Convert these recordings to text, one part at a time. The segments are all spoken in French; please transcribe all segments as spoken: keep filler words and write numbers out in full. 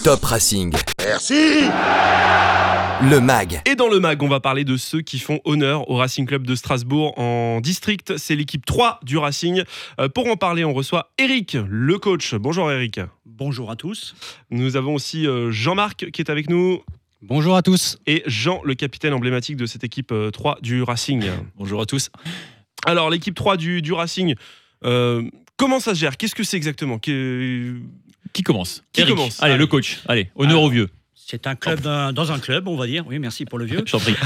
Top Racing. Merci. Le mag. Et dans le mag, on va parler de ceux qui font honneur au Racing Club de Strasbourg en district. C'est l'équipe trois du Racing. Euh, pour en parler, on reçoit Eric, le coach. Bonjour Eric. Bonjour à tous. Nous avons aussi euh, Jean-Marc qui est avec nous. Bonjour à tous. Et Jean, le capitaine emblématique de cette équipe euh, trois du Racing. Bonjour à tous. Alors, l'équipe trois du, du Racing, euh, comment ça se gère ? Qu'est-ce que c'est exactement ? Qui, Qui commence Qui Eric. commence Allez, le coach. Allez, honneur Alors, au vieux. C'est un club d'un- dans un club, on va dire. Oui, merci pour le vieux. Je t'en prie.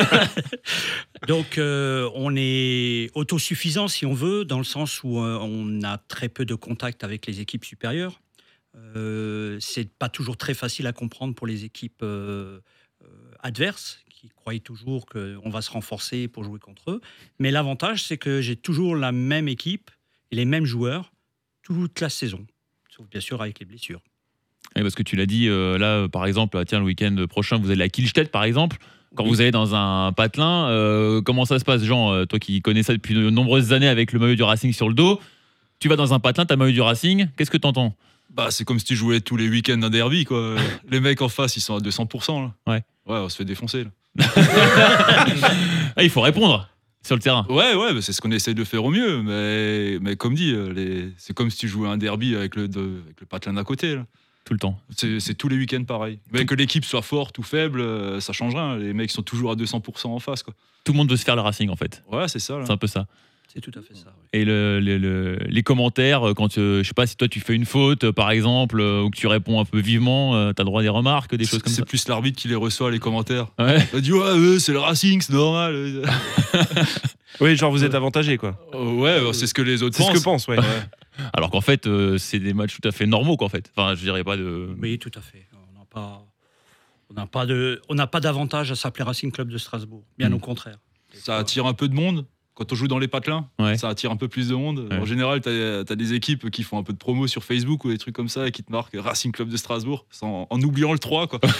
Donc, euh, on est autosuffisant, si on veut, dans le sens où euh, on a très peu de contact avec les équipes supérieures. Euh, c'est pas toujours très facile à comprendre pour les équipes euh, euh, adverses, qui croient toujours qu'on va se renforcer pour jouer contre eux. Mais l'avantage, c'est que j'ai toujours la même équipe et les mêmes joueurs toute la saison. Sauf bien sûr avec les blessures. Oui, parce que tu l'as dit, euh, là, par exemple, ah, tiens, le week-end prochain, vous allez à Kielstedt, par exemple. Quand Oui. vous allez dans un patelin, euh, comment ça se passe, Jean euh, Toi qui connais ça depuis de nombreuses années avec le maillot du Racing sur le dos, tu vas dans un patelin, t'as le maillot du Racing, qu'est-ce que t'entends ? Bah, c'est comme si tu jouais tous les week-ends un derby, quoi. Les mecs en face, ils sont à deux cents pour cent. Là. Ouais. Ouais, on se fait défoncer. Là. Ah, il faut répondre sur le terrain. Ouais, ouais, bah, c'est ce qu'on essaie de faire au mieux. Mais, mais comme dit, euh, les... c'est comme si tu jouais un derby avec le, de... avec le patelin d'à côté. Là. Tout le temps. C'est, c'est tous les week-ends pareil. Mais que l'équipe soit forte ou faible, euh, ça change rien. Les mecs sont toujours à deux cents pour cent en face, quoi. Tout le monde veut se faire le Racing, en fait. Ouais, c'est ça. Là. C'est un peu ça. C'est tout à fait ça. Oui. Et le, le- le- les commentaires, quand euh, je sais pas si toi tu fais une faute, euh, par exemple, euh, ou que tu réponds un peu vivement, euh, t'as le droit à des remarques, des choses comme c'est ça. plus l'arbitre qui les reçoit, les commentaires. Ouais. Il dit ouais, ouais, c'est le Racing, c'est normal. Oui, genre vous êtes avantagé, quoi. Euh, ouais, bah, c'est ce que les autres C'est ce pensent. que pense, ouais. Alors qu'en fait, euh, c'est des matchs tout à fait normaux, quoi, en fait. Enfin, je dirais pas de. Oui, tout à fait. On n'a pas, on n'a pas de, on n'a pas d'avantage à s'appeler Racing Club de Strasbourg. Bien Mm. au contraire. Ça attire un peu de monde. Quand on joue dans les patelins, Ouais. ça attire un peu plus de monde. Ouais. En général, tu as des équipes qui font un peu de promo sur Facebook ou des trucs comme ça et qui te marquent Racing Club de Strasbourg sans, en oubliant le trois. Quoi.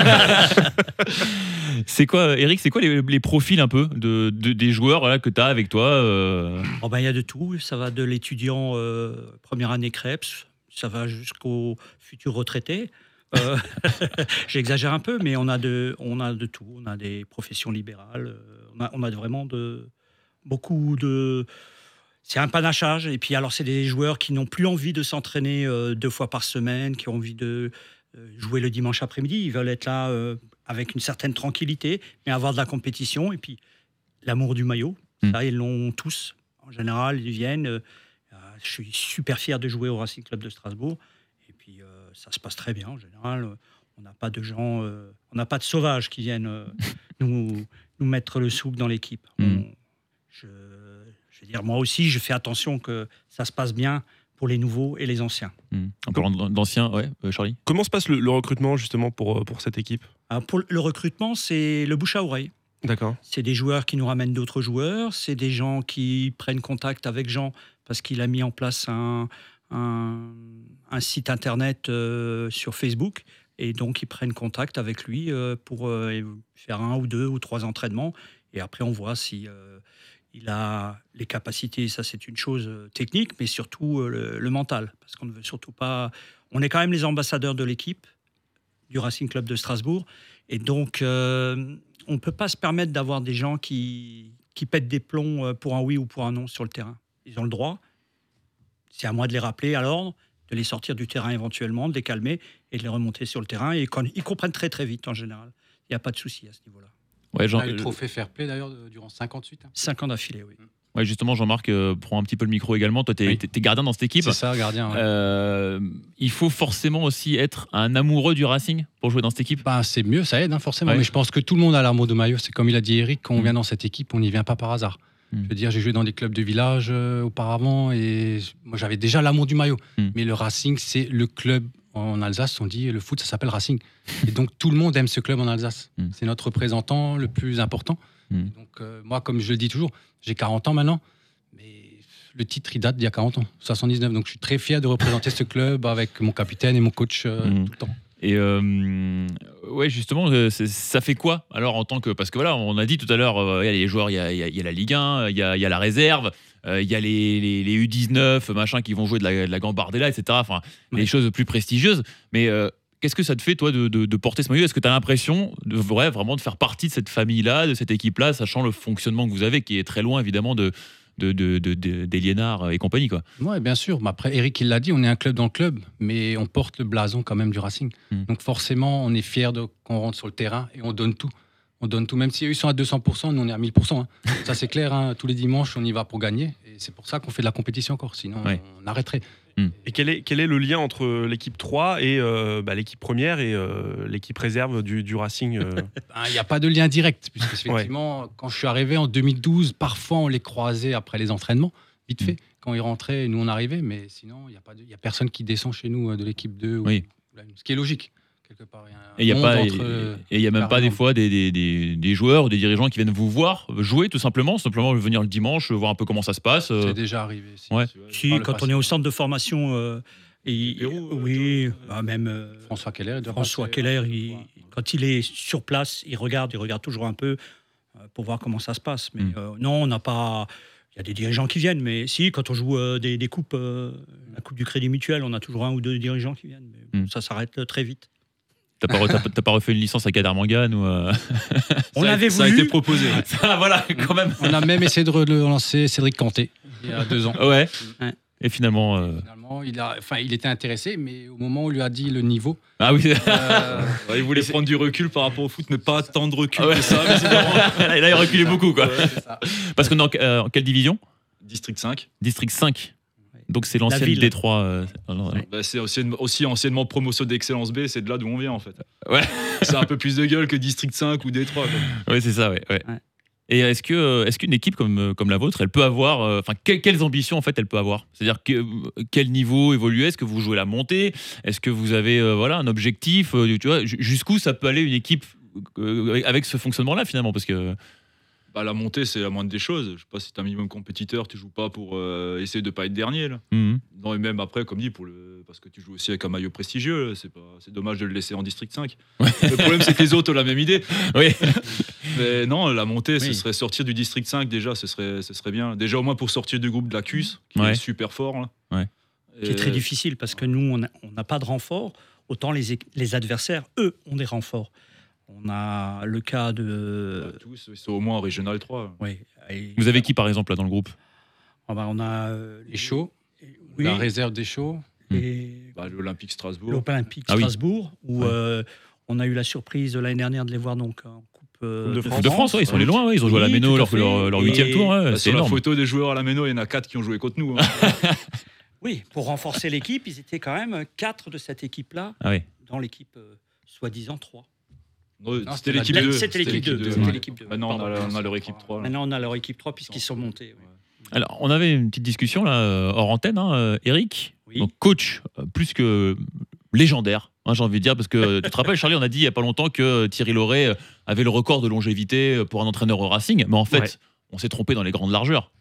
C'est quoi, Eric, c'est quoi les, les profils un peu de, de- des joueurs voilà, que tu as avec toi euh, Oh ben, il y a de tout. Ça va de l'étudiant euh, première année Krebs, ça va jusqu'au futur retraité. Euh, J'exagère un peu, mais on a de, on a de tout. On a des professions libérales. euh, On a, on a vraiment de, beaucoup de. C'est un panachage. Et puis, alors, c'est des joueurs qui n'ont plus envie de s'entraîner euh, deux fois par semaine, qui ont envie de euh, jouer le dimanche après-midi. Ils veulent être là euh, avec une certaine tranquillité, mais avoir de la compétition. Et puis, l'amour du maillot. Mm. Ça, ils l'ont tous. En général, ils viennent. euh, je suis super fier de jouer au Racing Club de Strasbourg. Et puis, euh, ça se passe très bien. En général, euh, on n'a pas de gens, euh, on n'a pas de sauvages qui viennent euh, nous, nous mettre le souk dans l'équipe. Mm. On- je, je veux dire, moi aussi, je fais attention que ça se passe bien pour les nouveaux et les anciens. hmm, en parlant d'anciens, ouais, euh, Charlie. Comment se passe le, le recrutement, justement, pour, euh, pour cette équipe ? Alors, pour le recrutement, c'est le bouche à oreille. D'accord. C'est des joueurs qui nous ramènent d'autres joueurs. C'est des gens qui prennent contact avec Jean parce qu'il a mis en place un, un, un site internet euh, sur Facebook. Et donc, ils prennent contact avec lui euh, pour euh, faire un ou deux ou trois entraînements. Et après, on voit si euh, il a les capacités. Ça, c'est une chose euh, technique, mais surtout euh, le, le mental. Parce qu'on ne veut surtout pas... On est quand même les ambassadeurs de l'équipe, du Racing Club de Strasbourg. Et donc... euh, on ne peut pas se permettre d'avoir des gens qui, qui pètent des plombs euh, pour un oui ou pour un non sur le terrain. Ils ont le droit. C'est à moi de les rappeler à l'ordre, de les sortir du terrain éventuellement, de les calmer et de les remonter sur le terrain. Et quand- ils comprennent très très vite en général. Il n'y a pas de souci à ce niveau-là. Ouais, Jean- On a eu le trophée Fair Play d'ailleurs de- durant cinquante-huit. Hein. Cinq ans d'affilée, oui. ouais, justement, Jean-Marc euh, prend un petit peu le micro également. Toi, t'es Oui. t'es- t'es gardien dans cette équipe. C'est ça, gardien. Ouais. Euh, il faut forcément aussi être un amoureux du Racing pour jouer dans cette équipe. Ben, c'est mieux, ça aide hein, forcément. Ouais. Mais je pense que tout le monde a l'amour de maillot. C'est comme il a dit Eric, quand on Mm. vient dans cette équipe, on n'y vient pas par hasard. Mm. Je veux dire, j'ai joué dans des clubs de village euh, auparavant et moi j'avais déjà l'amour du maillot. Mm. Mais le Racing, c'est le club en Alsace. On dit le foot, ça s'appelle Racing. Et donc tout le monde aime ce club en Alsace. Mm. C'est notre représentant le plus important. Mm. Et donc euh, moi, comme je le dis toujours, j'ai quarante ans maintenant. Mais le titre, il date d'il y a quarante ans, soixante-dix-neuf. Donc je suis très fier de représenter ce club avec mon capitaine et mon coach euh, Mm. tout le temps. Et euh, ouais, justement, euh, c'est- ça fait quoi alors en tant que. Parce que voilà, on a dit tout à l'heure, euh, il y a les joueurs, il y a, il y a- il y a la Ligue un, il y a, il y a la réserve, euh, il y a les, les, les U dix-neuf, machin, qui vont jouer de la, de la Gambardella, et cetera. Enfin, Ouais. les choses plus prestigieuses. Mais euh, qu'est-ce que ça te fait, toi, de, de, de porter ce maillot? Est-ce que tu as l'impression de ouais, vraiment de faire partie de cette famille-là, de cette équipe-là, sachant le fonctionnement que vous avez, qui est très loin, évidemment, de, de, de, de, de, des Liénards et compagnie, quoi. Oui, bien sûr. Mais après, Eric, il l'a dit, on est un club dans le club, mais on porte le blason quand même du Racing. Mm. Donc forcément, on est fiers de, qu'on rentre sur le terrain et on donne tout. On donne tout, même si eux ils sont à deux cents pour cent, nous on est à mille pour cent. Hein. Ça c'est clair, hein. Tous les dimanches on y va pour gagner. Et c'est pour ça qu'on fait de la compétition encore, sinon Ouais. on arrêterait. Et quel est, quel est le lien entre l'équipe trois et euh, bah, l'équipe première et euh, l'équipe réserve du, du Racing euh Il n'y a pas de lien direct, puisque effectivement, quand je suis arrivé en deux mille douze, parfois on les croisait après les entraînements, vite fait. Quand ils rentraient, nous on arrivait, mais sinon il n'y a, pas de- il y a personne qui descend chez nous euh, de l'équipe deux. ou- Oui. Ce qui est logique, quelque part. Il y a un Et il n'y a, monde pas- entre, et- euh, et il y a même pas carrément. des fois des, des, des, des joueurs ou des dirigeants qui viennent vous voir jouer, tout simplement, simplement venir le dimanche, voir un peu comment ça se passe. euh. C'est déjà arrivé. si. Ouais. Si, Par le quand passé. on est au centre de formation, euh, et, Pérou, euh, oui, bah, même euh, François Keller, il doit François passer, Keller, euh, il- ouais. quand il est sur place, il regarde, il regarde toujours un peu euh, pour voir comment ça se passe. Mais Mm. euh, non, on n'a pas. Il y a des dirigeants qui viennent, mais si, quand on joue euh, des, des coupes, euh, la Coupe du Crédit Mutuel, on a toujours un ou deux dirigeants qui viennent. Mais bon, Mm. ça s'arrête euh, très vite. T'as pas, re- t'as, t'as pas refait une licence à Kadermangan ou euh, On Ça a- l'avait Ça a voulu. été proposé. ouais. ça, voilà, quand même. On a même essayé de relancer Cédric Canté il y a deux ans. Ouais. Ouais. Et finalement, euh, Finalement, il, a, enfin, il était intéressé, mais au moment où on lui a dit le niveau, ah oui. euh, Ouais, il voulait prendre du recul par rapport au foot, mais pas tant de recul Ah ouais. que ça. visiblement. Et là, il reculait beaucoup, quoi. ouais, c'est ça. Parce qu'on est en, euh, en quelle division? District cinq. District cinq. Donc c'est La l'ancienne ville. D trois. euh, alors, Ouais. Bah, c'est anciennement- aussi anciennement promotion d'excellence B, c'est de là d'où on vient en fait. Ouais. C'est un peu plus de gueule que District cinq ou D trois. quoi. Oui, c'est ça, ouais. ouais. Ouais. Et est-ce que euh, est-ce qu'une équipe comme, euh, comme la vôtre, elle peut avoir, euh, enfin, que- quelles ambitions en fait elle peut avoir? C'est-à-dire que, euh, quel niveau évoluer? Est-ce que vous jouez la montée? Est-ce que vous avez euh, voilà un objectif? euh, Tu vois, ju- jusqu'où ça peut aller une équipe euh, avec ce fonctionnement-là finalement? Parce que Bah, la montée, c'est la moindre des choses. Je sais pas si t'es un minimum compétiteur, tu joues pas pour euh, essayer de pas être dernier. Là. Mhm. Non, et même après, comme dit, pour le... parce que tu joues aussi avec un maillot prestigieux, là, c'est pas... c'est dommage de le laisser en District cinq. Le problème, c'est que les autres ont la même idée. oui, Mais non, la montée, ce Oui. serait sortir du District cinq déjà, ce serait, ce serait bien. Déjà, au moins pour sortir du groupe de la C U S, qui Ouais. est super fort. Là. Ouais. Qui est Et- très difficile parce que nous, on n'a on n'a pas de renfort. Autant les, é- les adversaires, eux, ont des renforts. On a le cas de. Bah, tous, ils sont au moins en Régional trois. Oui. et- vous avez qui par exemple là dans le groupe? Ah bah, on a. euh, Les chauds, Oui. la réserve des chauds. Et Bah, L'Olympique Strasbourg. l'Olympique Ah oui. Strasbourg, où Ouais. euh, on a eu la surprise de l'année dernière de les voir donc en Coupe euh, Coupe de France. De France, ouais, ils sont allés loin, ouais, ils ont joué à la Oui, Méno tout à leur, fait. leur, leur Et- huitième tour, ouais, Bah, c'est sur la énorme. photo des joueurs à la Méno, il y en a quatre qui ont joué contre nous. hein. Oui, pour renforcer l'équipe, ils étaient quand même quatre de cette équipe-là Ah oui. dans l'équipe euh, soi-disant trois. Non, Non, c'était c'était l'équipe la- deux. c'était l'équipe deux, c'était ouais. l'équipe deux. Maintenant, on a, Pardon. on a leur équipe trois. là. Maintenant, on a leur équipe trois puisqu'ils sont montés. oui. Alors, on avait une petite discussion là, euh, hors antenne, hein, euh, Eric, Oui. donc coach euh, plus que légendaire, hein, j'ai envie de dire, parce que euh, tu te rappelles, Charlie, on a dit il y a pas longtemps que euh, Thierry Lauré euh, avait le record de longévité euh, pour un entraîneur au Racing, mais en fait, Ouais. on s'est trompé dans les grandes largeurs.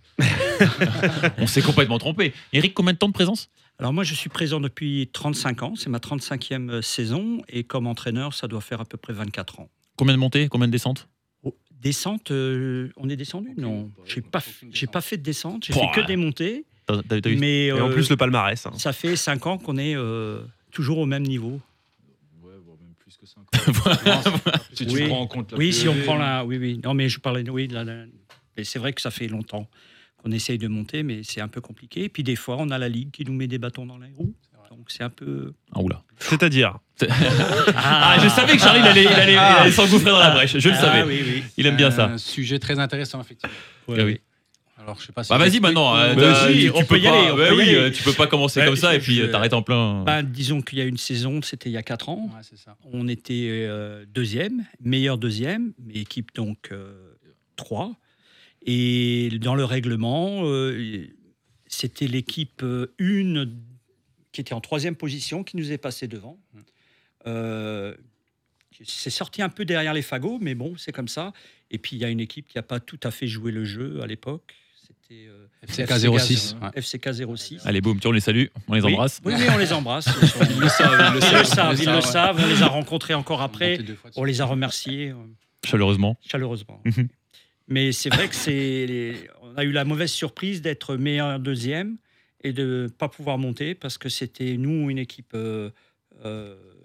On s'est complètement trompé. Eric, combien de temps de présence? Alors moi, je suis présent depuis trente-cinq ans, c'est ma trente-cinquième saison, et comme entraîneur, ça doit faire à peu près vingt-quatre ans. Combien de montées? Combien de descentes? Oh, descente, euh, on est descendu? Aucune, Non, pas- j'ai pas- pas, aucune j'ai descente. pas fait de descente, j'ai Pouah. fait que des montées, T'as- t'as- t'as eu- mais Et en euh, plus, le palmarès. hein. ça fait cinq ans qu'on est euh, toujours au même niveau. Ouais, voire même plus que cinq. Si tu Oui. prends en compte la Oui, si on P E V, prend la, oui, oui. Non, mais je parlais, de- oui, de la- la- mais c'est vrai que ça fait longtemps qu'on essaye de monter, mais c'est un peu compliqué. Et puis des fois, on a la ligue qui nous met des bâtons dans les roues, donc c'est un peu. Ah, oula. C'est-à-dire. Ah, je savais que Charlie il allait, il allait- il allait s'engouffrer dans la brèche, je le Ah, savais. oui, oui. Il aime bien ça. Un sujet très intéressant, effectivement. Ah oui. Alors, je sais pas si Bah vas-y maintenant, euh, Bah, t'as- si, tu- on tu peut y pas- aller, on bah peut y oui, aller. euh, tu peux pas commencer Bah, comme ça et puis je- euh, t'arrêtes en plein. Ben, disons qu'il y a une saison, c'était il y a quatre ans. Ouais, c'est ça. On était euh, deuxième, meilleur deuxième, mais équipe donc euh, trois. Et dans le règlement, euh, c'était l'équipe euh, une qui était en troisième position qui nous est passée devant. Euh, c'est sorti un peu derrière les fagots, mais bon, c'est comme ça. Et puis il y a une équipe qui n'a pas tout à fait joué le jeu à l'époque. C'était euh, F C K zéro six. F C K zéro six. Allez, boum, tu on les salue, on les Oui. embrasse. Oui, oui, on les embrasse. Ils, sont- Ils le savent, ils le ils savent. le savent, ils le ouais. savent. On les a rencontrés encore après. Monté deux fois On les a remerciés euh, Chaleureusement. chaleureusement. Mhm. Mais c'est vrai que c'est, on a eu la mauvaise surprise d'être meilleur deuxième et de ne pas pouvoir monter parce que c'était nous une équipe euh, euh,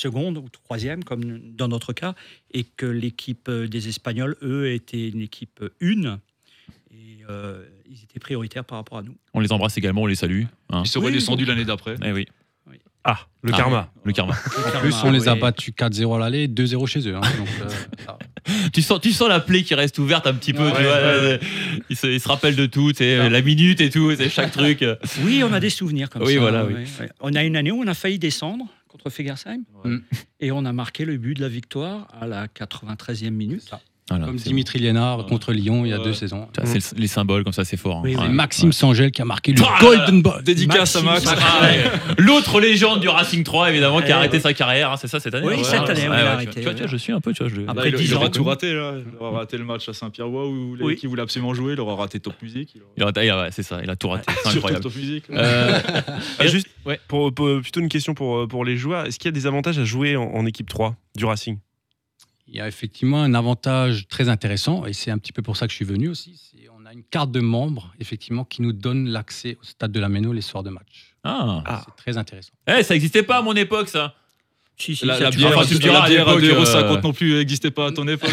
seconde ou troisième, comme dans notre cas, et que l'équipe des Espagnols, eux, était une équipe une, et euh, ils étaient prioritaires par rapport à nous. On les embrasse également, on les salue. Hein. Ils seraient Oui, descendus bon. l'année d'après. Eh oui. Ah, le Ah, karma. Le karma. En plus, on les a battus quatre zéro à l'aller, deux zéro chez eux. Hein, donc, euh, ça- tu, sens, tu sens la plaie qui reste ouverte un petit peu. Ouais, tu vois, ouais, euh, il, se, il se rappelle de tout, tu sais, la minute et tout, c'est chaque truc. Oui, on a des souvenirs comme Oui, ça. voilà, ouais, oui. ouais. On a une année où on a failli descendre contre Fegersheim, Ouais. et on a marqué le but de la victoire à la quatre-vingt-treizième minute. Voilà, Comme c'est Dimitri Liénard Ouais. contre Lyon il y a Ouais. deux saisons. bon. C'est le- les symboles comme ça, c'est fort. hein. Oui, C'est oui. Maxime Ouais. Sangel qui a marqué le Ah, Golden Ball. Dédicace à Maxime Max. Ah, ouais. L'autre légende du Racing trois, évidemment, qui a Eh, arrêté ouais. sa carrière, hein, c'est ça cette année Oui, hein, cette ouais. année, Ouais, on ouais, l'a tu- arrêté, Tu vois, tu vois, ouais. je suis un peu, tu vois, je le- Après Là, il, dix il aura ans. tout raté. Là. Il aura raté le match à Saint-Pierre-Ouah où les- Oui. qui voulait absolument jouer. Il aura raté Top Music. Il aura... Il a- il a- ouais, c'est ça, il a tout raté, c'est Surtout incroyable. Top Music. là. Euh, Ah, juste, Ouais. pour, pour- plutôt une question pour, pour les joueurs. Est-ce qu'il y a des avantages à jouer en, en équipe trois du Racing? Il y a effectivement un avantage très intéressant, et c'est un petit peu pour ça que je suis venu aussi. C'est on a une carte de membre, effectivement, qui nous donne l'accès au stade de la Méno les soirs de match. Ah. Ah. C'est très intéressant. Eh, ça n'existait pas à mon époque, ça. Si, si, La, ça, la tu bière, vois. Enfin, tu me diras, la à bière à l'époque, deux euros euh, cinquante non plus n'existait pas à ton époque.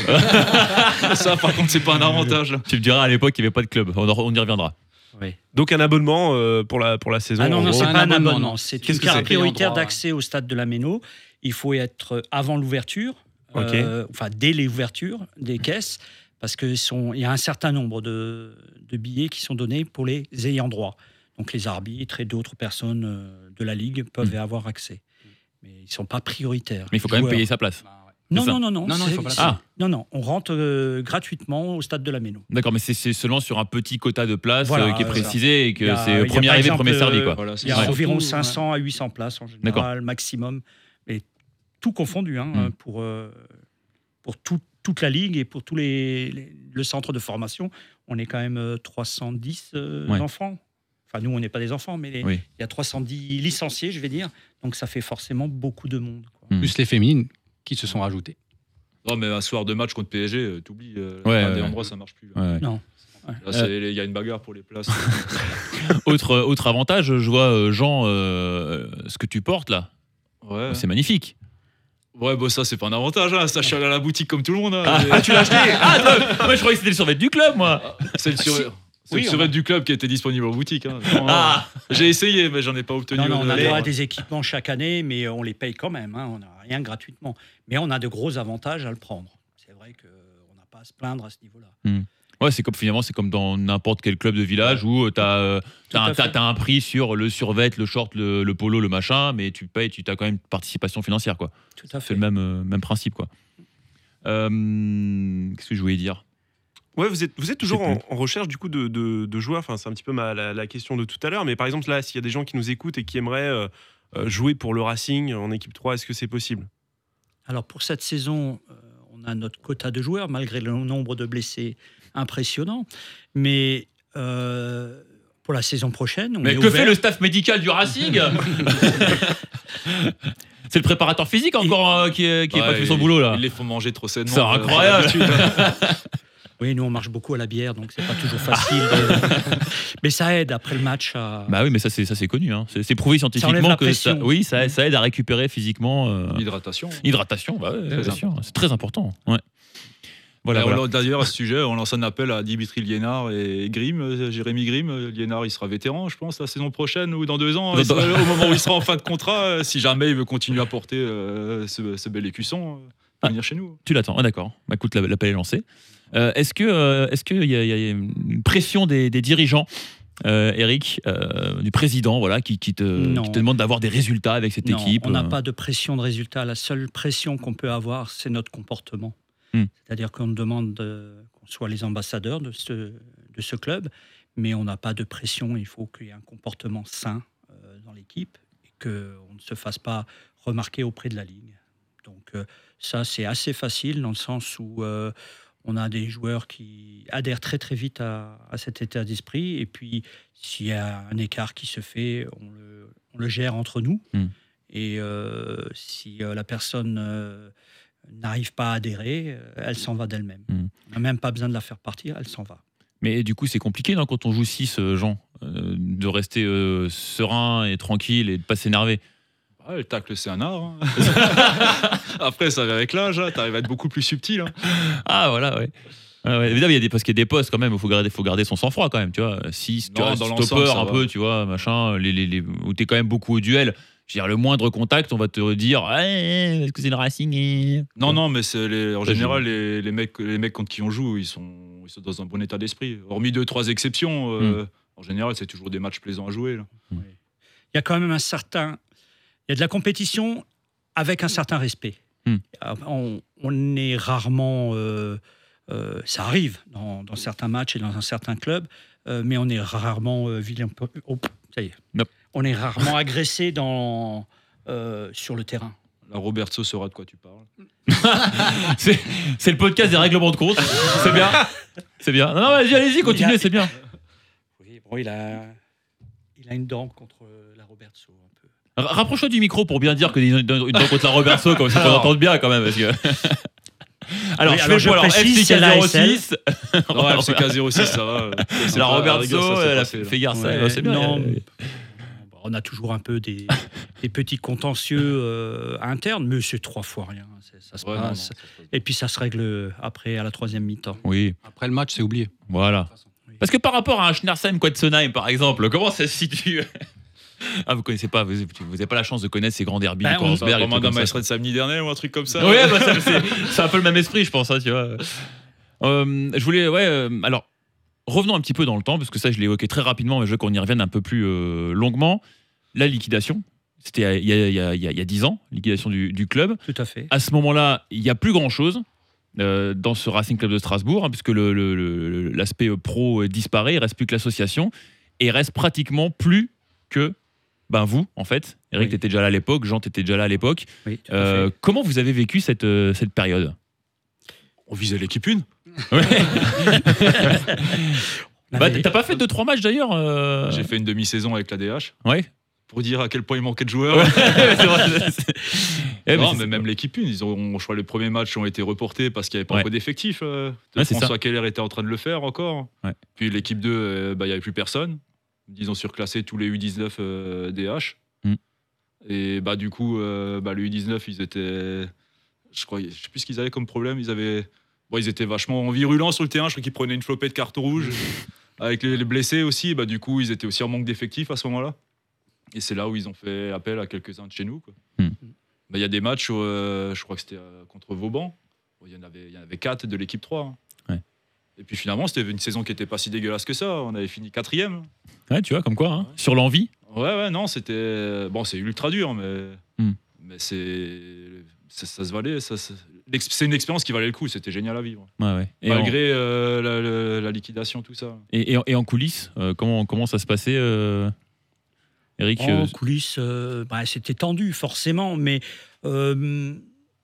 Ça, par contre, c'est pas un avantage. Tu me diras, à l'époque, il n'y avait pas de club. On, en- on y reviendra. Oui. Donc un abonnement euh, pour, la, pour la saison. Ah non, en non, gros. c'est un pas un abonnement, abonnement. non. C'est Qu'est-ce une que carte c'est prioritaire Payant droit. d'accès au stade de la Méno. Il faut être avant l'ouverture, Ok. euh, enfin dès l'ouverture des caisses, parce qu'il y a un certain nombre de, de billets qui sont donnés pour les ayants droit. Donc les arbitres et d'autres personnes euh, de la Ligue peuvent y avoir accès. Mais ils ne sont pas prioritaires. Mais il faut quand même Joueurs. payer sa place. Bah, ouais. Non, c'est ça. non, non, non. Non, non, il faut pas la c'est- payer. non, non, on rentre euh, gratuitement au stade de la Méno. D'accord, mais c'est c'est seulement sur un petit quota de place Voilà, euh, qui est c'est ça. précisé et Il y que a- c'est il y a premier par arrivé, exemple, premier servi. euh, Quoi. Voilà, c'est Il y a ça. Surtout, environ ouais. cinq cents à huit cents places en D'accord. général, maximum. Et tout confondu, hein, Mm. pour, euh, pour tout- toute la Ligue et pour tous les, les- le centre de formation. On est quand même euh, trois cent dix euh, Ouais. enfants. Enfin, nous, on n'est pas des enfants, mais les- Oui. il y a trois cent dix licenciés, je vais dire. Donc, ça fait forcément beaucoup de monde, quoi. Mm. Plus les féminines qui se sont rajoutées. Non, mais un soir de match contre P S G, euh, t'oublies. Euh, Ouais, à ouais, des ouais. endroits, ça marche plus. Là. Ouais, ouais. Non. Là, c'est- il y a une bagarre pour les places. Autre, autre avantage, je vois, euh, Jean, euh, ce que tu portes là. Ouais. C'est magnifique. Ouais, bon, ça, c'est pas un avantage. Hein. Ça, je suis allé à la boutique comme tout le monde. Hein. Ah, Et- ah, tu l'as acheté Ah, non, moi je croyais que c'était le survêt du club, moi. C'est le sur... c'est Oui, le on survêt a- du club qui était disponible en boutique. Hein. Vraiment, Ah, J'ai essayé, mais j'en ai pas obtenu. Non, non, on a de- droit à des équipements chaque année, mais on les paye quand même. Hein, on n'a rien gratuitement. Mais on a de gros avantages à le prendre. C'est vrai qu'on n'a pas à se plaindre à ce niveau-là. ouais, c'est comme finalement, c'est comme dans n'importe quel club de village où tu as, Tout à un, fait. t'as- t'as un prix sur le survêt, le short, le, le polo, le machin, mais tu payes, tu as quand même une participation financière, quoi. Tout à C'est fait. le même, euh, même principe, quoi. Euh, Qu'est-ce que je voulais dire Ouais, vous êtes, vous êtes toujours sais en, plus. en recherche du coup de, de- de joueurs. Enfin, c'est un petit peu ma, la, la question de tout à l'heure. Mais par exemple, là, s'il y a des gens qui nous écoutent et qui aimeraient euh, euh, jouer pour le Racing en équipe trois, est-ce que c'est possible? Alors pour cette saison, euh, on a notre quota de joueurs, malgré le nombre de blessés impressionnant. Mais euh, pour la saison prochaine, on Mais est que ouvert. fait le staff médical du Racing C'est le préparateur physique encore euh, qui est, qui est Ouais, pas fait son ils- boulot, là. Ils les font manger trop sainement. C'est euh, incroyable. par l'habitude. Oui, nous on marche beaucoup à la bière, donc c'est pas toujours facile. de- Mais ça aide après le match à. Bah oui, mais ça c'est ça c'est connu. Hein. C'est c'est prouvé enlève scientifiquement la que ça, pression. oui, ça, ça aide à récupérer physiquement. euh, L'hydratation. Hydratation, bah ouais, Très bien sûr, c'est très important. Ouais. Voilà. Et voilà. on- D'ailleurs, à ce sujet, on lance un appel à Dimitri Liénard et Grimm, euh, Jérémy Grimm. Euh, Liénard, il sera vétéran, je pense, la saison prochaine ou dans deux ans. Dans- Il sera- au moment où il sera en fin de contrat, euh, si jamais il veut continuer à porter euh, ce, ce bel écusson, euh, il peut Ah. venir chez nous. Tu l'attends, ah, d'accord. Bah, écoute, la- l'appel est lancé. Euh, est-ce que euh, est-ce qu'il y, a- il y a une pression des, des dirigeants, euh, Eric, euh, du président, voilà, qui, qui te, Non. qui te demande d'avoir des résultats avec cette Non, équipe on n'a euh, pas de pression de résultat. La seule pression qu'on peut avoir, c'est notre comportement. Hmm. C'est-à-dire qu'on demande de- qu'on soit les ambassadeurs de ce, de ce club, mais on n'a pas de pression. Il faut qu'il y ait un comportement sain euh, dans l'équipe et qu'on ne se fasse pas remarquer auprès de la Ligue. Donc euh, ça, c'est assez facile dans le sens où euh, on a des joueurs qui adhèrent très très vite à, à cet état d'esprit. Et puis, s'il y a un écart qui se fait, on le, on le gère entre nous. Hmm. Et euh, si euh, la personne euh, n'arrive pas à adhérer, euh, elle s'en va d'elle-même. Hmm. On n'a même pas besoin de la faire partir, elle s'en va. Mais du coup, c'est compliqué non, quand on joue six, euh, Jean, euh, de rester euh, serein et tranquille et de pas s'énerver. Ah, le tacle, c'est un art. Hein. Après, ça va avec l'âge, hein, t'arrives à être beaucoup plus subtil. Hein. Ah, voilà, ouais. Ah ouais, évidemment, il y a des, parce qu'il y a des postes quand même, il faut garder, faut garder son sang-froid quand même, tu vois. Si tu Non, as dans stopper l'ensemble, un ça peu, va. tu vois, machin, les, les, les, où t'es quand même beaucoup au duel, je veux dire, le moindre contact, on va te dire, hey, est-ce que c'est le Racing et... Non, non, mais c'est les, en Ça, général, les, les, mecs, les mecs contre qui on joue, ils sont, ils sont dans un bon état d'esprit. Hormis deux, trois exceptions, euh, Mm. en général, c'est toujours des matchs plaisants à jouer. Là. Il y a quand même un certain. Il y a de la compétition avec un certain respect. Hmm. On, on est rarement. euh, euh, ça arrive dans, dans certains matchs et dans un certain club, euh, mais on est rarement euh, vilain. Oh, ça y est. Nope. On est rarement agressé dans, euh, sur le terrain. La Roberto saura de quoi tu parles. c'est, c'est le podcast des règlements de compte. C'est bien. C'est bien. Non, non, vas-y, allez-y, continuez, c'est bien. Oui, bon, il a, il a une dent contre la Roberto. Un peu. R- Rapproche-toi du micro pour bien dire que une dent une dent contre la Roberto, comme ça qu'on entende bien quand même. Parce que... alors, Oui, je alors, fais je le point. Alors, précise, F C c'est K la zéro S L. six. Non, F C K zéro six, ça va. C'est La pas- à la rigueur, Roberto, ça s'est elle a passé, là. fait garçon. Ouais, C'est bien. non, il y a- on a toujours un peu des, des petits contentieux euh, internes, mais c'est trois fois rien. C'est- Ça se Ouais, non, non, passe. ça se passe. Et puis ça se règle après à la troisième mi-temps. Oui, Après le match, c'est oublié. voilà. De toute façon. Parce que par rapport à un Schnersheim Quatsenheim, par exemple, comment ça se situe? Ah, vous connaissez pas, vous n'avez pas la chance de connaître ces grands derbys Ben, de on- Korsberg et tout Romain comme ça. Maestret de samedi dernier ou un truc comme ça. Ouais, bah, ça, c'est, c'est un peu le même esprit, je pense, hein, tu vois. Euh, je voulais, ouais, euh, alors, revenons un petit peu dans le temps, parce que ça, je l'ai évoqué très rapidement, mais je veux qu'on y revienne un peu plus euh, longuement. La liquidation, c'était il y a, il y a, il y a, il y a dix ans, liquidation du, du club. Tout à fait. À ce moment-là, il n'y a plus grand-chose euh, dans ce Racing Club de Strasbourg, hein, puisque le, le- le- l'aspect pro disparaît, il ne reste plus que l'association, et il reste pratiquement plus que ben, vous, en fait. Eric, Oui. tu étais déjà là à l'époque, Jean, tu étais déjà là à l'époque. Oui, tout à Euh, fait. comment vous avez vécu cette, euh, cette période? On visait l'équipe une. Ouais. On Bah, avait- t'as pas fait deux trois matchs d'ailleurs euh... J'ai fait une demi-saison avec la D H Ouais. pour dire à quel point il manquait de joueurs. Ouais, c'est vrai. Eh, non, c'est- mais même l'équipe une, ils ont, je crois, les premiers matchs ont été reportés parce qu'il n'y avait pas Ouais. encore d'effectifs. euh. Ouais, c'est François Keller était en train de le faire encore. Ouais. Puis l'équipe deux, euh, bah, il n'y avait plus personne. Ils ont surclassé tous les U dix-neuf euh, D H. Mm. Et bah, du coup, euh, bah, les U dix-neuf, ils étaient. Je crois, je sais plus ce qu'ils avaient comme problème. Ils, avaient... bon, ils étaient vachement virulents sur le terrain. Je crois qu'ils prenaient une flopée de cartes rouges. Avec les, les blessés aussi, bah, du coup, ils étaient aussi en manque d'effectifs à ce moment-là. Et c'est là où ils ont fait appel à quelques-uns de chez nous. quoi. Mm. Bah, il y a des matchs, où, euh, je crois que c'était euh, contre Vauban. Bon, Il y, en avait, il y en avait quatre de l'équipe trois. hein. Ouais. Et puis finalement, c'était une saison qui n'était pas si dégueulasse que ça. On avait fini quatrième. Ouais, tu vois, comme quoi, hein. Sur l'envie. Ouais, ouais, non, c'était. Bon, c'est ultra dur, mais. Mm. Mais c'est. Ça, ça se valait. Ça, ça- l'ex- C'est une expérience qui valait le coup. C'était génial à vivre. Ouais, ouais. Et, Malgré euh, la, la- la liquidation, tout ça. en, et, et en- et en coulisses, euh, comment, comment ça se passait, euh, Eric En euh, coulisses, euh, bah, c'était tendu forcément, mais euh,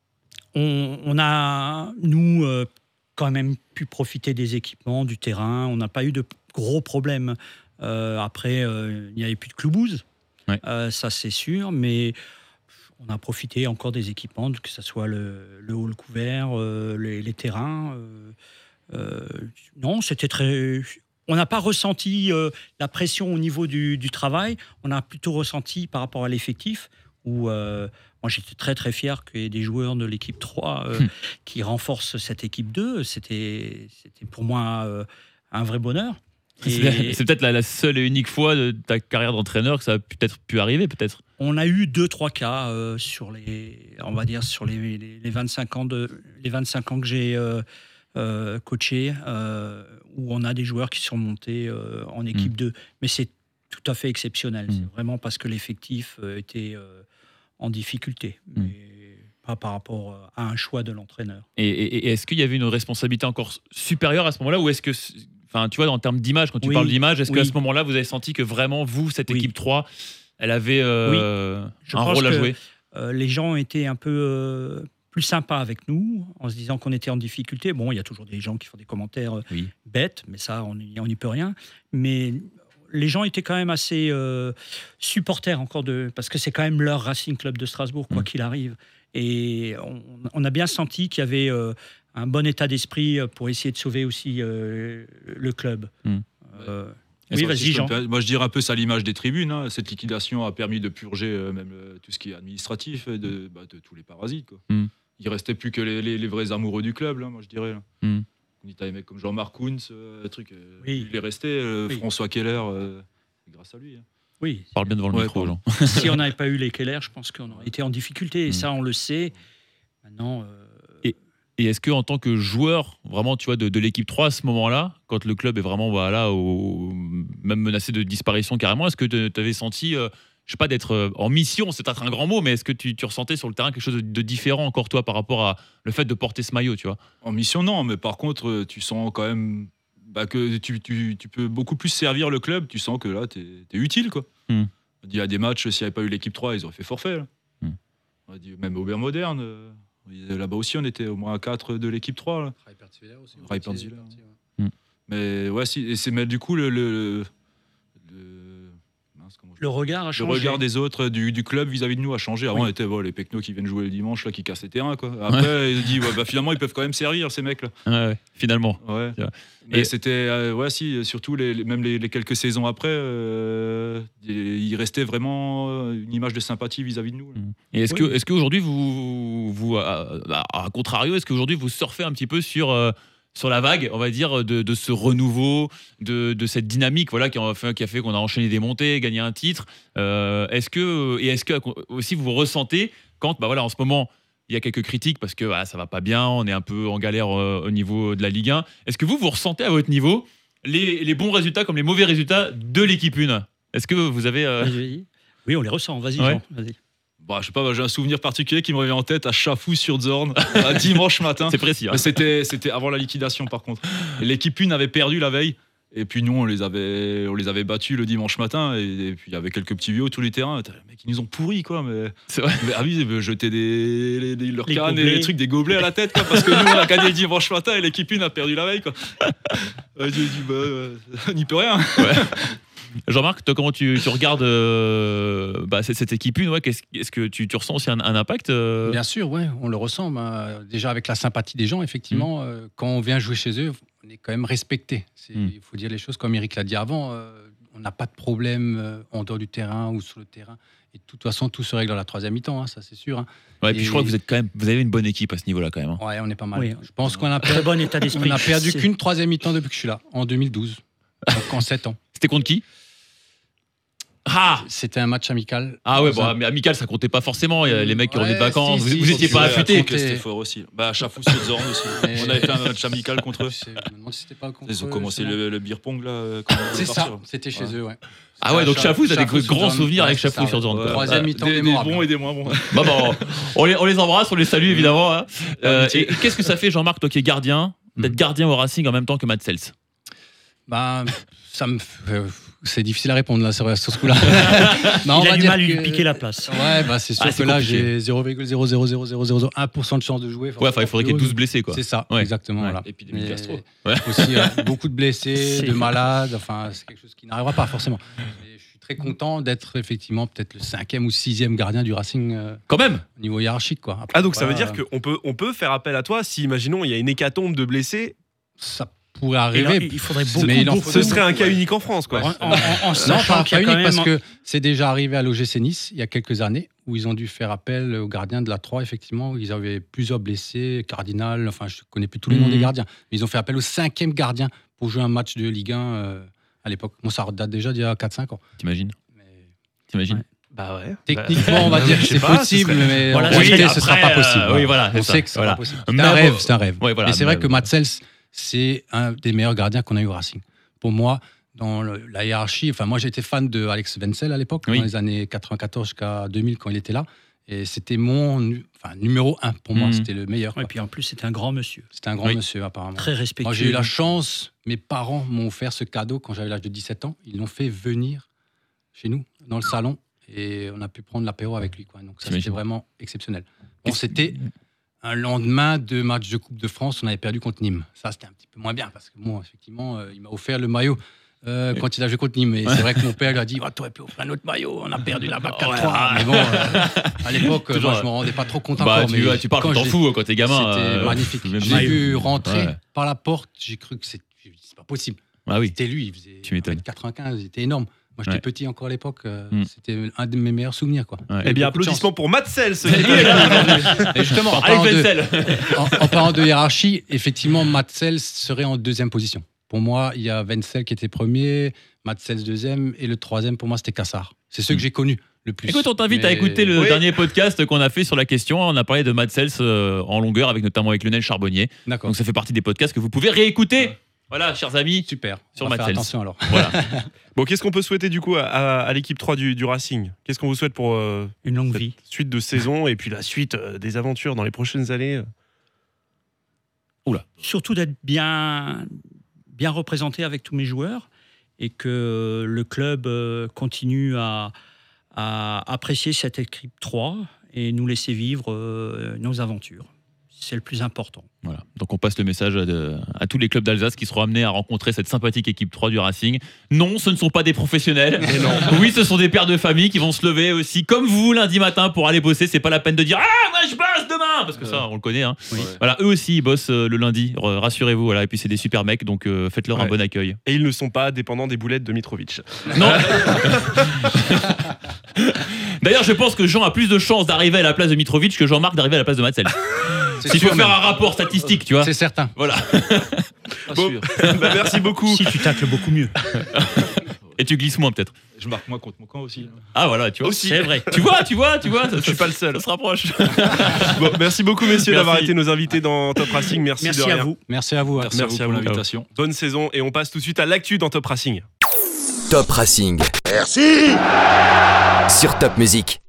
on, on a, nous, euh, quand même pu profiter des équipements, du terrain. On n'a pas eu de gros problèmes. Euh, après, euh, il n'y avait plus de cloubouze, Ouais. Euh, ça c'est sûr, mais on a profité encore des équipements, que ce soit le, le hall couvert, euh, les, les terrains. euh, euh, non, c'était très. On n'a pas ressenti euh, la pression au niveau du, du travail. On a plutôt ressenti par rapport à l'effectif où euh, moi j'étais très très fier qu'il y ait des joueurs de l'équipe trois euh, Hmm. qui renforcent cette équipe deux. C'était, c'était pour moi euh, un vrai bonheur. c'est, Et c'est peut-être la, la seule et unique fois de ta carrière d'entraîneur que ça a peut-être pu arriver, peut-être. on a eu deux trois cas euh, sur les, on va dire sur les, les, les vingt-cinq ans de les vingt-cinq ans que j'ai euh, euh, coaché, euh, où on a des joueurs qui sont montés euh, en équipe deux. Mais c'est tout à fait exceptionnel. Mm. C'est vraiment parce que l'effectif euh, était euh, en difficulté, Mm. mais pas par rapport à un choix de l'entraîneur. Et, et- et est-ce qu'il y avait une responsabilité encore supérieure à ce moment-là, ou est-ce que, enfin, tu vois, en termes d'image, quand tu Oui, parles d'image, est-ce oui. qu'à ce moment-là, vous avez senti que vraiment, vous, cette Oui. équipe trois, elle avait euh, Je un pense rôle à que- jouer? Euh, les gens étaient un peu euh, plus sympas avec nous, en se disant qu'on était en difficulté. Bon, il y a toujours des gens qui font des commentaires euh, Oui. bêtes, mais ça, on n'y on n'y peut rien. Mais les gens étaient quand même assez euh, supporters encore de... Parce que c'est quand même leur Racing Club de Strasbourg, quoi Mm. qu'il arrive. Et on, on a bien senti qu'il y avait euh, un bon état d'esprit pour essayer de sauver aussi euh, le club. Mm. Euh, Oui, vas-y, Si je Jean. peux me- Moi, je dirais un peu ça à l'image des tribunes. hein. Cette liquidation a permis de purger euh, même euh, tout ce qui est administratif et de, bah, de tous les parasites. Quoi. Mm. Il restait plus que les, les- les vrais amoureux du club, là, moi, je dirais. là. Mm. T'as des mecs comme Jean-Marc Kuntz, euh, truc, euh, Oui. il est resté. euh, Oui. François Keller, euh, grâce à lui. hein. Oui. Parle bien devant le Ouais, micro, pardon. Jean. Si on n'avait pas eu les Keller, je pense qu'on aurait été en difficulté. Et Mm. ça, on le sait. Maintenant, euh, Et est-ce que en tant que joueur, vraiment, tu vois, de, de l'équipe trois à ce moment-là, quand le club est vraiment voilà, au, même menacé de disparition carrément, est-ce que tu avais senti, euh, je sais pas, d'être euh, en mission, c'est peut-être un grand mot, mais est-ce que tu, tu ressentais sur le terrain quelque chose de, de différent encore toi par rapport à le fait de porter ce maillot, tu vois? En mission, non, mais par contre, euh, tu sens quand même bah, que tu, tu- tu peux beaucoup plus servir le club. Tu sens que là, tu es utile. Quoi. Mm. Il y a des matchs, s'il n'y avait pas eu l'équipe trois, ils auraient fait forfait. là. Mm. On a dit, même Aubert Moderne, euh, là-bas aussi, on était au moins à quatre de l'équipe trois. Là. Raipertzwiller aussi. Raipertzwiller. il est parti, ouais. Mais ouais, si, et c'est, mais du coup, le, le, le, mince, comment je le dis regard a Le changé. regard des autres, du, du club vis-à-vis de nous a changé. Avant, Oui. on était bon, les pecnos qui viennent jouer le dimanche, là, qui cassent les terrains. Quoi. Après, ils se disent, ouais, bah, finalement, ils peuvent quand même servir, ces mecs-là. Ouais, ouais, finalement. Ouais. C'est vrai. Mais Et- c'était, euh, ouais, si, surtout les, les- même les, les quelques saisons après, euh, il restait vraiment euh, une image de sympathie vis-à-vis de nous. là. Et est-ce Oui. que, est-ce qu'aujourd'hui, vous, vous à, à- à contrario, est-ce qu'aujourd'hui, vous surfez un petit peu sur, euh, sur la vague, on va dire, de, de ce renouveau, de, de cette dynamique voilà, qui, a fait, qui a fait qu'on a enchaîné des montées, gagné un titre euh, est-ce que, Et est-ce que aussi vous ressentez quand, bah voilà, en ce moment, il y a quelques critiques parce que voilà, ça va pas bien, on est un peu en galère euh, au niveau de la Ligue un. Est-ce que vous, vous ressentez à votre niveau les, les bons résultats comme les mauvais résultats de l'équipe un? Est-ce que vous avez... euh, Vas-y. Oui, on les ressent. Vas-y, Ouais. Jean. Vas-y. Bah, je sais pas, bah, j'ai un souvenir particulier qui me revient en tête à Chafou sur Zorn, un dimanche matin. C'est précis. hein. Mais c'était, c'était avant la liquidation, par contre. Et l'équipe un avait perdu la veille. Et puis nous, on les avait, on les avait battus le dimanche matin. Et, et puis il y avait quelques petits vieux tous les terrains. Putain, les mecs, ils nous ont pourris, quoi. Mais, C'est vrai. mais ah oui, ils jetaient des, les, les- leurs Les cannes et gobelets. les trucs, des gobelets à la tête, quoi. Parce que nous, on a gagné le dimanche matin et l'équipe un a perdu la veille, quoi. Ouais, j'ai dit, bah, euh, on n'y peut rien. Jean-Marc, toi, comment tu, tu regardes euh, bah, cette, cette équipe une ouais, qu'est-ce- Est-ce que tu, tu ressens aussi un, un impact euh, Bien sûr, ouais, on le ressent. ben, déjà avec la sympathie des gens, effectivement, euh, quand on vient jouer chez eux, on est quand même respecté. C'est- Mm. Il faut dire les choses comme Eric l'a dit avant. euh, on n'a pas de problème euh, en dehors du terrain ou sur le terrain. Et de toute façon, tout se règle dans la troisième mi-temps, hein, ça c'est sûr. hein. Ouais, et puis Et- je crois que vous êtes quand même, vous avez une bonne équipe à ce niveau-là quand même. hein. Ouais, on est pas mal. Oui. Je pense qu'on a, Très per- bon état d'esprit. on a perdu C'est- qu'une troisième mi-temps depuis que je suis là, en deux mille douze. Donc en sept ans. C'était contre qui? Ah C'était un match amical. Ah ouais, Dans bon, un- mais amical, ça comptait pas forcément. Il y a les mecs qui revenaient de Ouais, vacances. si, vous si, vous étiez si, pas si, affûtés. contre- C'était fort aussi. Bah, Chafou sur Zorn aussi. Mais- On avait fait un match amical contre eux. Je sais- je me demande si c'était pas contre Ils ont eux, commencé justement. le, le beer pong là. euh, quand on C'est devait ça, partir. c'était chez Ouais. eux, ouais. Ah ouais, donc C'était à Chafou, vous avez Chafou des sur grands Zorn. souvenirs Ouais, avec c'est Chafou ça, sur Zorn. ouais. quoi. Troisième Ouais. mi-temps Des, des mémorable. bons et des moins bons. Bah, bon, on, les, on les embrasse, on les salue évidemment. hein. Euh, Amitié. et et qu'est-ce que ça fait, Jean-Marc, toi qui es gardien, d'être gardien au Racing en même temps que Matt Sells? Ben, ça me, f- euh, c'est difficile à répondre là sur, sur ce coup-là. Non, on Il a va du dire mal à lui que- piquer la place. Ouais, bah c'est sûr Ah, c'est que là compliqué. j'ai zéro virgule zéro zéro zéro zéro zéro un pour cent de chance de jouer. Ouais, enfin, il faudrait qu'il y ait douze blessés quoi. C'est ça, Ouais. exactement. Ouais. Voilà. Épidémie Mais gastro. Ouais. Aussi euh, beaucoup de blessés, C'est- de malades. Enfin, c'est quelque chose qui n'arrivera pas forcément. Et je suis très content d'être effectivement peut-être le cinquième ou sixième gardien du Racing euh, Quand même. au niveau hiérarchique, quoi. Après, Ah, donc ça veut voilà, dire qu'on peut, on peut faire appel à toi si, imaginons, il y a une hécatombe de blessés. ça pourrait Et là, arriver. il faudrait Mais beaucoup, il en beaucoup, Ce faut- serait un cas unique en France, quoi. En, en- en Non, sachant pas, qu'il y pas a quand unique, parce même- que c'est déjà arrivé à l'O G C Nice il y a quelques années où ils ont dû faire appel aux gardiens de la trois, effectivement, où ils avaient plusieurs blessés, Cardinal, enfin je ne connais plus tous les noms Mhm. des gardiens, mais ils ont fait appel au cinquième gardien pour jouer un match de Ligue un euh, à l'époque. Bon, ça date déjà d'il y a quatre cinq ans. T'imagines Mais T'imagines Ouais. Bah ouais. techniquement, on va dire que je sais c'est pas, ce possible, serait- mais Voilà, en oui, réalité, après, ce ne sera pas possible. euh, oui, voilà, On c'est sait ça, que ce sera voilà. pas possible. C'est Mais un bon, rêve, c'est un rêve. ouais, voilà, mais c'est vrai mais- que Matt Sells, c'est un des meilleurs gardiens qu'on a eu au Racing. Pour moi, dans le- la hiérarchie, enfin moi j'étais fan de Alex Wenzel à l'époque, Oui. dans les années quatre-vingt-quatorze jusqu'à deux mille quand il était là. Et c'était mon nu- enfin, numéro un pour moi, Mhm. c'était le meilleur. Et quoi. puis en plus, c'est un grand monsieur. C'était un grand Oui. monsieur apparemment. Très respectueux. Moi j'ai eu la chance, mes parents m'ont offert ce cadeau quand j'avais l'âge de dix-sept ans. Ils l'ont fait venir chez nous, dans le salon, et on a pu prendre l'apéro avec lui. Quoi. Donc ça T'imagines. c'était vraiment exceptionnel. Bon, Qu'est-ce- c'était un lendemain de match de Coupe de France, on avait perdu contre Nîmes. Ça c'était un petit peu moins bien, parce que bon, effectivement, euh, il m'a offert le maillot. euh, quand il a joué contre Nîmes. Et c'est vrai que mon père lui a dit, oh, t'aurais pu offrir un autre maillot, on a perdu là-bas quatre trois. Mais bon, euh, à l'époque, euh, Toujours, moi, je me rendais pas trop compte Bah, encore. tu, mais tu parles, quand tu t'en j'ai- fous quand t'es gamin. C'était euh, magnifique. même J'ai maillot. vu rentrer Ouais. par la porte, j'ai cru que c'est c'est pas possible. Ah oui. C'était lui, il faisait Tu m'étonnes. un mètre quatre-vingt-quinze, il était énorme. Moi, j'étais Ouais. petit encore à l'époque. euh, Mm. C'était un de mes meilleurs souvenirs. Quoi. Ouais. Eh bien, Beaucoup de chance. applaudissements pour Matt Sells. Il est là, aujourd'hui. Et justement, en parlant, Allez, de, Wenzel. en, en parlant de hiérarchie, effectivement, Matsels serait en deuxième position. Pour moi, il y a Wenzel qui était premier, Matsels deuxième, et le troisième, pour moi, c'était Cassard. C'est ceux que j'ai connus le plus. Écoute, on t'invite à Mais- écouter le Oui. dernier podcast qu'on a fait sur la question. On a parlé de Matt Sells euh, en longueur, avec notamment avec Lionel Charbonnier. D'accord. Donc ça fait partie des podcasts que vous pouvez réécouter. Voilà, chers amis. Super. Sur On va faire Matsels. attention alors. Voilà. Bon, qu'est-ce qu'on peut souhaiter du coup à, à- à l'équipe trois du, du Racing? Qu'est-ce qu'on vous souhaite pour euh, Une longue cette vie. suite de saison et puis la suite euh, des aventures dans les prochaines années? Surtout d'être bien, bien représenté avec tous mes joueurs et que le club euh, continue à, à apprécier cette équipe trois et nous laisser vivre euh, nos aventures. C'est le plus important. Voilà. Donc on passe le message à, de- à tous les clubs d'Alsace qui seront amenés à rencontrer cette sympathique équipe trois du Racing. Non, ce ne sont pas des professionnels. Oui, ce sont des pères de famille qui vont se lever aussi, comme vous, lundi matin pour aller bosser. C'est pas la peine de dire « Ah, moi je bosse demain !» Parce que ça, on le connaît. Hein. Oui. Voilà, eux aussi, ils bossent euh, le lundi. R- Rassurez-vous. Voilà. Et puis c'est des super mecs, donc euh, faites-leur un Ouais. bon accueil. Et ils ne sont pas dépendants des boulettes de Mitrovic. Non. D'ailleurs, je pense que Jean a plus de chances d'arriver à la place de Mitrovic que Jean-Marc d'arriver à la place de Matsel. C'est S'il sûr, faut faire même. un rapport statistique, tu vois. C'est certain. Voilà. Pas Bon. sûr. Bah, merci beaucoup. Si tu tacles beaucoup mieux. Et tu glisses moins peut-être. Je marque moi contre mon camp aussi. Ah voilà, tu vois. Aussi. C'est vrai. Tu vois, tu vois, tu vois. Ça, Je suis pas le seul. Ça se rapproche. Bon, merci beaucoup messieurs Merci. d'avoir été nos invités dans Top Racing. Merci, Merci de à rien. vous. Merci à vous. hein. Merci, Merci à à vous pour vous. l'invitation. Bonne saison et on passe tout de suite à l'actu dans Top Racing. Top Racing Merci. sur Top Music.